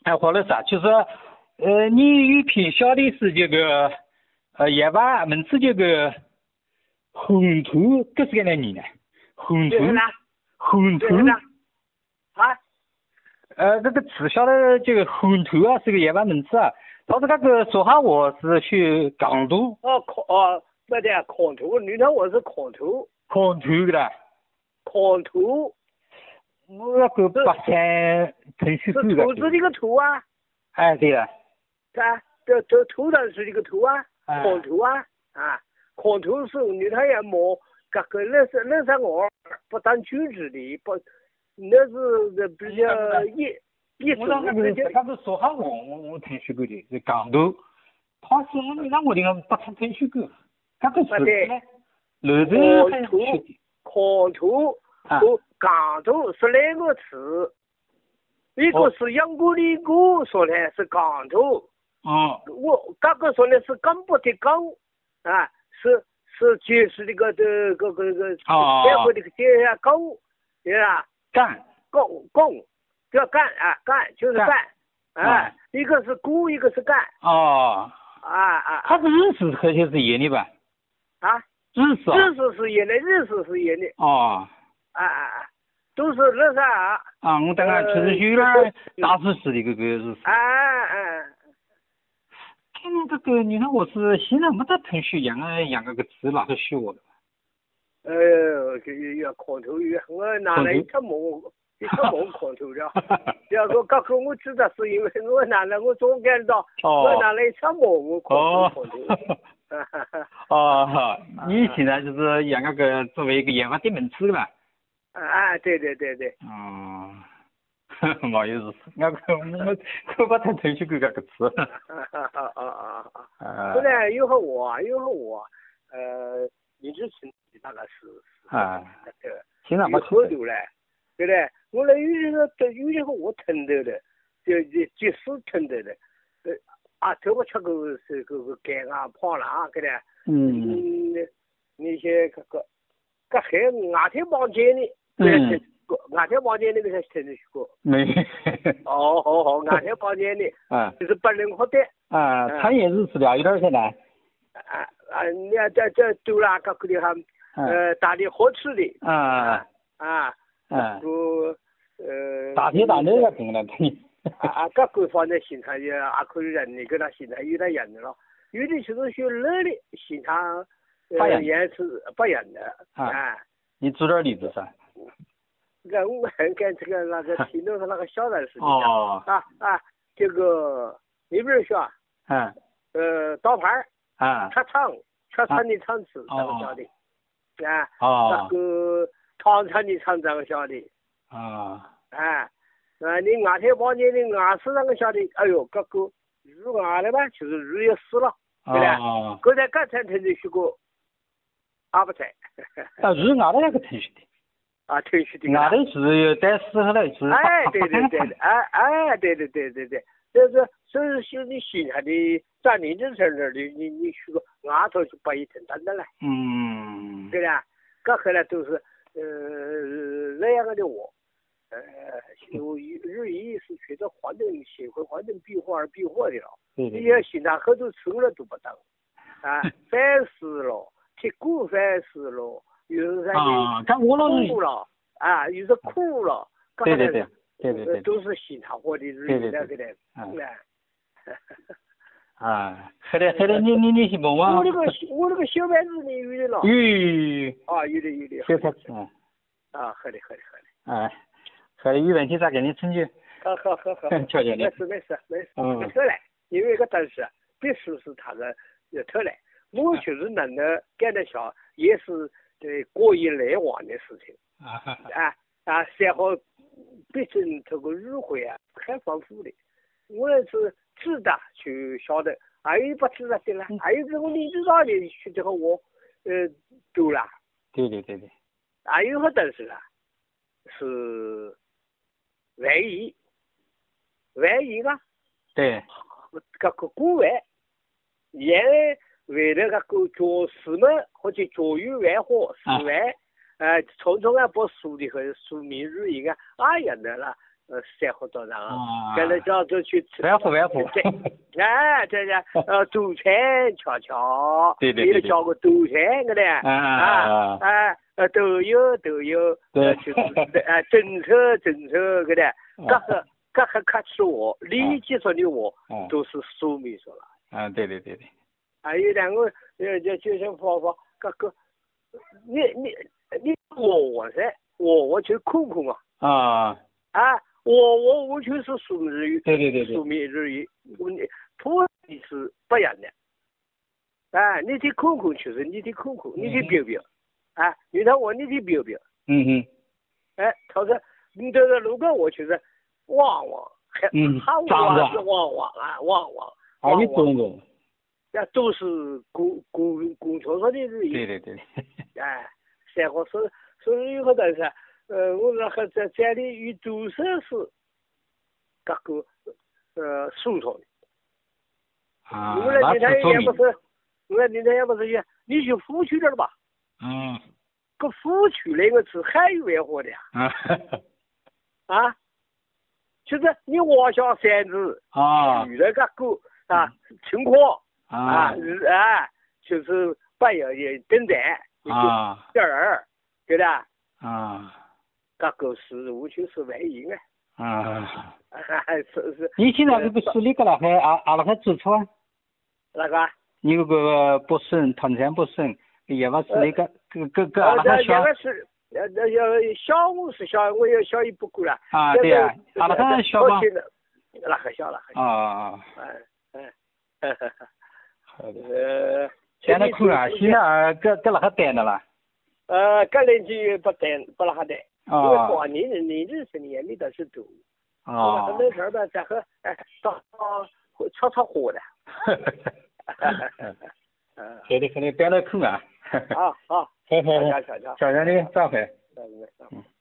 哎，黄老师啊，就是你有篇小的是这个野外门子这个红头，这是个哪年呢？红头，红头啊？ 这个词晓得这个红头啊，是个野外门子啊。他是那个说话我是去港都。 不对，狂头，你看我是狂头。 狂头的啦。 狂头。 我那个八千程序是兔子这个兔啊。 哎，对了。 啊，这头上是这个头啊，狂头啊，狂头是你看也没，这个那三个不当句子的，不，那是比较意思。 那个说话我程序过的，是港都，他是你让我这个八千程序过，这个是呢，楼层狂头和港都是两个词，一个是杨过的过说的是港头。我刚刚说的是刚不的刚，是解释这个这个结合这个接下刚，对吧？共叫干就是干，一个是鼓，一个是干。它是日式和谐是一的吧？日式是一的，日式是一的。都是那啥。 我等下就是有点大致是的这个日式。这个你看我是现在没得程序养个词哪个学我的？ 要狂头鱼，我拿来一出毛狂头的。要说刚刚我知道是因为我拿来我总感到我拿来一出毛我狂头。 你现在就是养那个作为一个研发的门子吧？ 对。 没意思，我把它程序给这个词。 后来有和我，你之前那个是现在没喝酒嘞，对不对？我那有些和我疼的了，即使疼的了，头发吃个是个干啊胖了啊，对不对？那些个还牙贴帮尖的，牙贴帮尖那个才听得过。 没。 好，牙贴帮尖的，就是不能喝的。 餐饮日式的有点现在。 你看这都啦，各个地方打的好吃的。 大铁大那个平了， 各个放在现场也可以人的，跟他现场有点人的了，有的就是学热的，现场也是不人的。 你举点例子噻。 我很跟这个那个听到他那个小人似的。这个你比如说刀盘车厂的厂子这个晓得，那个糖厂的厂这个晓得，你牙贴帮你的牙齿那个晓得，哎呦，这个入牙的吧，就是入也死了，对不对？刚才刚才听的学过，不在。 入牙的那个程序的。 程序的。 牙的是在死后来是。 对，就是所以说你现在的长年龄层的你学个牙头就不一定等的了。对啦，这后来都是那样的我，日语是学着环境协会环境庇护而庇护的了。你要现在很多村了都不当，烦死了，铁骨烦死了，有时候苦了，有时苦了， 对， 都是现场活的日语那个的。 后来你是问我？ 我那个小班子你有的了。有的。 小班子。 好的。 后来有问题再给你成就。 好。 瞧瞧你。 没事。特来，因为个当时必须是他的特来，我就是能的干得小，也是过于来往的事情。然后毕竟这个日会很丰富的，我是知道就晓得，还有不知道的啦，还有这个你知道的去这个我多啦。 对。 还有个东西啦，是外语啊。对。这个国外，也为了这个教师们或者教育外师外。从把书的和书名日语样的啦， 山河道上啊，跟着叫做去吃。 万福。 哎，这赌钱瞧瞧。 对。 有叫个赌钱个的。都有。 对。 政策个的，各个客气话，理解说的话，都是书面说了。 对。 还有两个就像说各个，你我就空啊。我完全是书面日语。 对。 书面日语，土地是不一样的。你的空确实你的空，你的表。你看我你的表。他说你这个如果我确实旺，好旺是旺。 还有种。 都是工厂说的日语。 对。 山河所以以后但是，我那和在家里与读书是各个书上的。我那今天也不是，你去府区这儿吧。个府区那个是海语言活的呀。就是你挖下山子遇到个情况就是不要等待第二，对的。个是完全是外音是。 你现在这个书里个那个指出啊？ 哪个？ 你有个博士，唐山博士，也不是那个那个是小我是小，我有小一不够了。 对呀，那个小吧？ 那个小。好的。 现在看啊，现在搁那个单的了。 个人就不那个单。因为过年认识你也没得是多。那时候吧，再和炒火的。 对的，可能单了看啊。 好。 好，的，再会。